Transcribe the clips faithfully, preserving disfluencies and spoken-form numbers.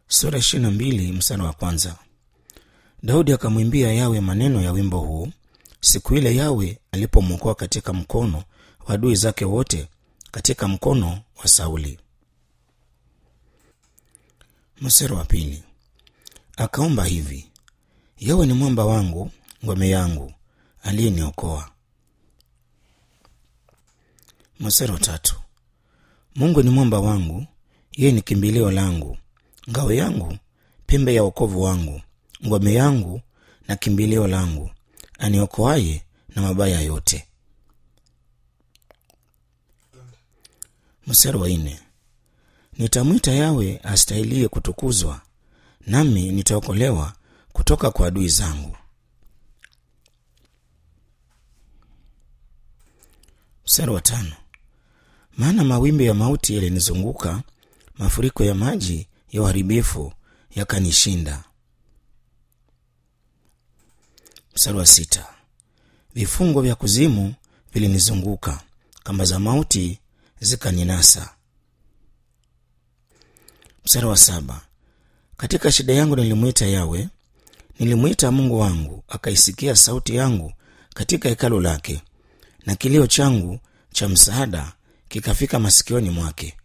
Sura ishirini na mbili mstari wa kwanza. Daudi akamwimbia Yawe maneno ya wimbo huu siku ile Yawe alipomwokoa katika mkono wa adui zake wote, katika mkono wa Sauli. Mstari wa pili. Akaomba hivi: Yawe ni mwamba wangu, ngome yangu, aliyeniokoa. Mstari wa tatu. Mungu ni mwamba wangu, yeye ni kimbilio langu, ngao yangu, pembe ya wokovu wangu, ngome yangu na kimbilio langu, aniokoaye na mabaya yote. Mstari wa nne. Nitamwita Yawe astahilie kutukuzwa, nami nitaokolewa kutoka kwa adui zangu. Mstari wa tano. Maana mawimbi ya mauti yalinizunguka, mafuriko ya maji ya uharibifu yakanishinda. Mstari wa sita. Vifungo vya kuzimu vilinizunguka, kamba za mauti zikaninasa. Mstari wa saba. Katika shida yangu nilimwita Yawe, nilimwita Mungu wangu, akaisikia sauti yangu katika hekalu lake, na kilio changu cha msaada kikafika masikioni mwake.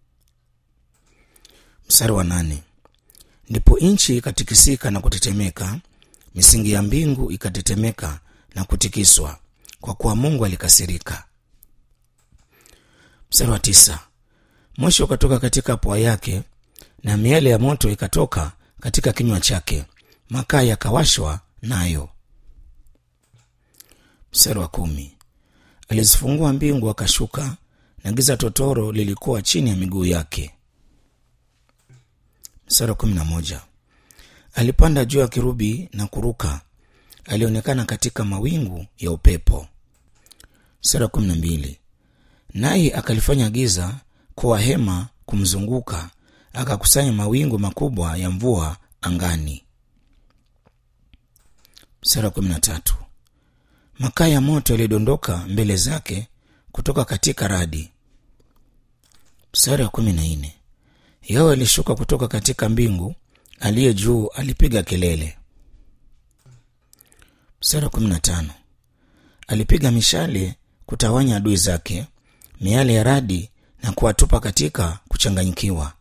Mstari wa nane. Ndipo nchi ikatikisika na kutetemeka, misingi ya mbingu ikatetemeka na kutikiswa, kwa kuwa Mungu alikasirika. Mstari wa tisa. Moshi ukatoka katika pua yake, na miale ya moto ikatoka katika kinywa chake, makaa yakawashwa nayo. Mstari wa kumi. Alizifungua mbingu akashuka, na giza totoro lilikuwa chini ya miguu yake. Mstari wa kumi na moja. Alipanda juu ya kirubi na kuruka, alionekana katika mawingu ya upepo. Mstari wa kumi na mbili. Naye akalifanya giza kuwa hema kumzunguka, akakusanya mawingu makubwa ya mvua angani. Mstari wa kumi na tatu. Makaa ya moto yalidondoka mbele zake kutoka katika radi. Mstari wa kumi na nne. Yawe alishuka kutoka katika mbingu, aliye juu alipiga kelele. Mstari wa kumi na tano. Alipiga mishale kutawanya adui zake, miale ya radi na kuwatupa katika kuchanganyikiwa.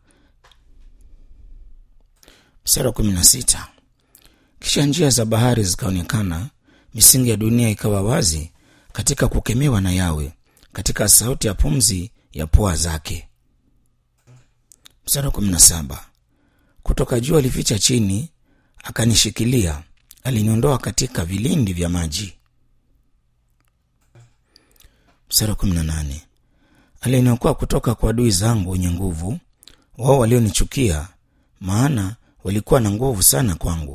Mstari wa kumi na sita. Kisha njia za bahari zikaonekana, misingi ya dunia ikawa wazi katika kukemewa na Yawe, katika sauti ya pumzi ya pua zake. Mstari wa kumi na saba. Kutoka juu alificha chini, akanishikilia, aliniondoa katika vilindi vya maji. Mstari wa kumi na nane. Aliniokoa kutoka kwa adui zangu wenye nguvu, wao walionichukia, maana walikuwa na nguvu sana kwangu.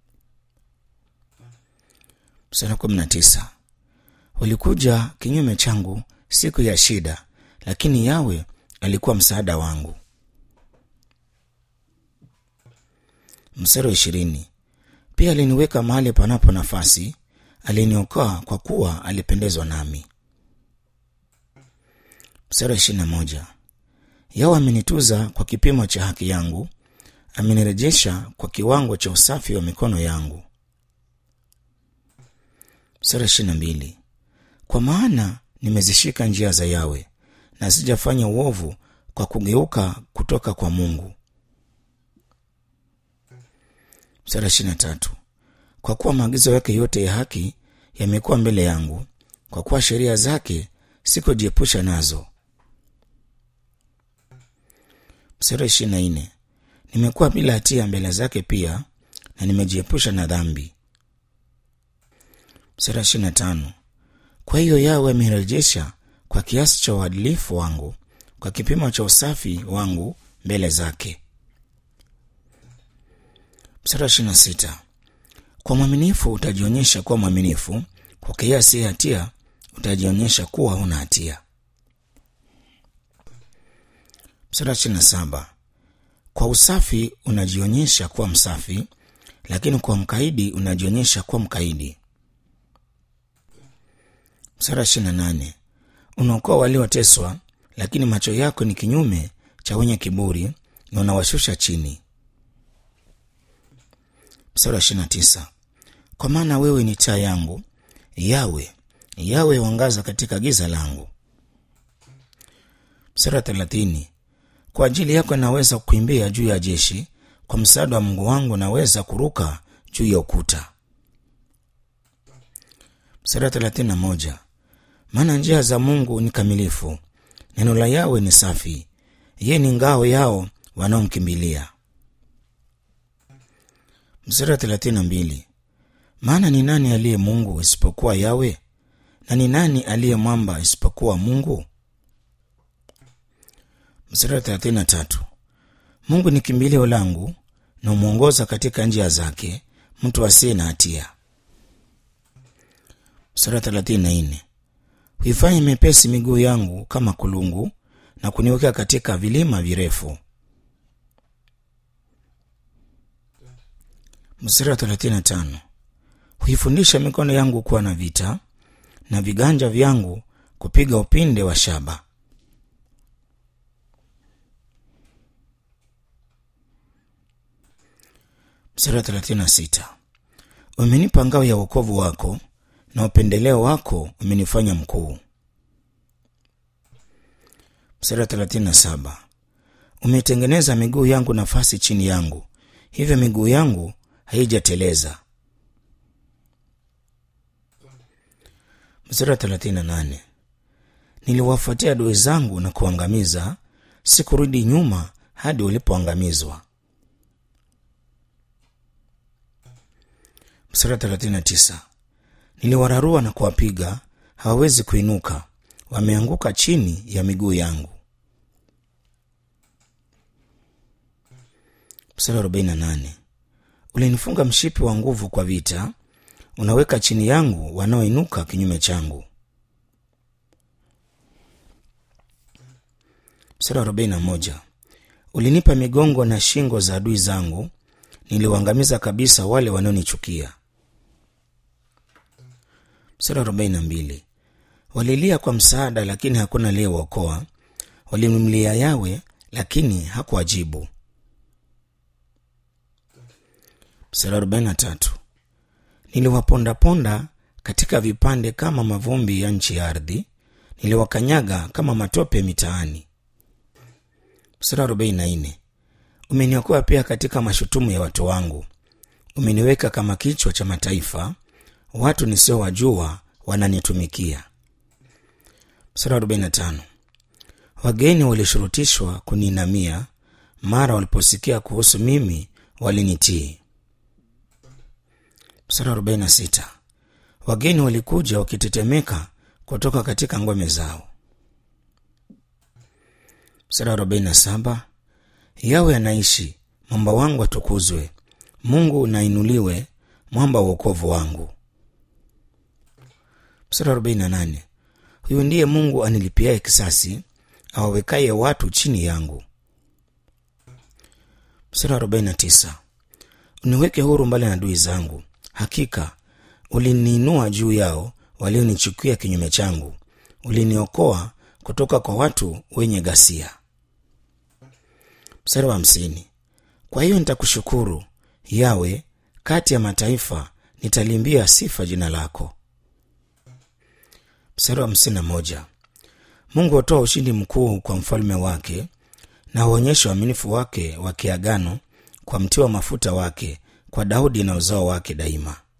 Mstari wa kumi na tisa. Walikuja kinyume changu siku ya shida, lakini Yawe alikuwa msaada wangu. Mstari wa ishirini. Pia aliniweka mahali panapo nafasi, aliniokoa kwa kuwa alipendezwa nami. Mstari wa ishirini na moja. Yawe amenituza kwa kipimo cha haki yangu, amenirejesha kwa kiwango cha usafi wa mikono yangu. Mstari wa ishirini na mbili. Kwa maana nimezishika njia za Yawe, na sijafanya uovu kwa kugeuka kutoka kwa Mungu. Mstari wa ishirini na tatu. Kwa kuwa maagizo yake yote ya haki yamekuwa mbele yangu, kwa kuwa sheria zake sikujiepusha nazo. Mstari wa ishirini na nne. Nimekuwa bila hatia mbele zake pia, na nimejiepusha na dhambi. Mstari wa ishirini na tano. Kwa hiyo Yawe amenirejesha kwa kiasi cha uadilifu wangu, kwa kipimo cha usafi wangu mbele zake. Mstari wa ishirini na sita. Kwa mwaminifu utajionyesha kuwa mwaminifu, kwa kiasi ya hatia utajionyesha kuwa huna hatia. Mstari wa ishirini na saba. Kwa usafi unajionyesha kuwa msafi, lakini kwa mkaidi unajionyesha kuwa mkaidi. Mstari wa ishirini na nane. Unaokoa walioteswa, lakini macho yako ni kinyume cha wenye kiburi, na unawashusha chini. Mstari wa ishirini na tisa. Kwa maana wewe ni taa yangu, Yawe, Yawe huangaza katika giza langu. Mstari wa thelathini. Kwa ajili yako naweza kukimbia juu ya jeshi, kwa msaada wa Mungu wangu naweza kuruka juu ya ukuta. Mstari wa thelathini na moja. Maana njia za Mungu ni kamilifu, neno la Yawe ni safi, yeye ni ngao yao wanaomkimbilia. Mstari wa thelathini na mbili. Maana ni nani aliye Mungu isipokuwa Yawe, na ni nani aliye mwamba isipokuwa Mungu? Mstari wa thelathini na tatu. Mungu ni kimbilio langu, na umuongoza katika njia zake mtu asiye na hatia. Mstari wa thelathini na nne. Huifanya mepesi miguu yangu kama kulungu, na kuniweka katika vilima virefu. Mstari wa thelathini na tano. Huifundisha mikono yangu kuwa na vita, na viganja vyangu kupiga upinde wa shaba. Mstari wa thelathini na sita. Umenipa ngao ya wokovu wako, na upendeleo wako umenifanya mkuu. Mstari wa thelathini na saba. Umetengeneza miguu yangu nafasi chini yangu, hivyo miguu yangu haijateleza. Mstari wa thelathini na nane. Niliwafuatia adui zangu na kuangamiza, sikurudi nyuma hadi ulipoangamizwa. Mstari wa thelathini na tisa. Niliwararua na kuwapiga, hawawezi kuinuka, wameanguka chini ya miguu yangu. Mstari wa arobaini na nane. Ulinifunga mshipi wa nguvu kwa vita, unaweka chini yangu wanaoinuka kinyume changu. Mstari wa arobaini na moja. Ulinipa migongo na shingo za adui zangu, niliwaangamiza kabisa wale wanaonichukia. Mstari wa arobaini na mbili. Walilia kwa msaada, lakini hakuna aliyewaokoa, walimlilia Yawe, lakini hakuwajibu. Mstari wa arobaini na tatu. Niliwapondaponda katika vipande kama mavumbi ya nchi ya ardhi, niliwakanyaga kama matope mitaani. Mstari wa arobaini na nne. Umeniokoa pia katika mashutumu ya watu wangu, umeniweka kama kichwa cha mataifa, watu nisiowajua wananitumikia. Mstari wa arobaini na tano. Wageni walishurutishwa kuniinamia, mara waliposikia kuhusu mimi walinitii. Mstari wa arobaini na sita. Wageni walikuja wakitetemeka kutoka katika ngome zao. Mstari wa arobaini na saba. Yawe anaishi, mwamba wangu atukuzwe, Mungu nainuliwe, mwamba wa wokovu wangu. Mstari wa arobaini na nane. Huyu ndiye Mungu anilipiaye kisasi, awawekaye watu chini yangu. Mstari wa arobaini na tisa. Uniweke huru mbali na adui zangu, hakika uliniinua juu yao walionichukia kinyume changu, uliniokoa kutoka kwa watu wenye ghasia. Mstari wa hamsini. Kwa hiyo nitakushukuru Yawe, kati ya mataifa nitalimbia sifa jina lako. Mstari wa hamsini na moja. Mungu hutoa ushindi mkuu kwa mfalme wake, na huonyesha uaminifu wake wa kiagano kwa mti wa mafuta wake, kwa Daudi na uzao wake daima.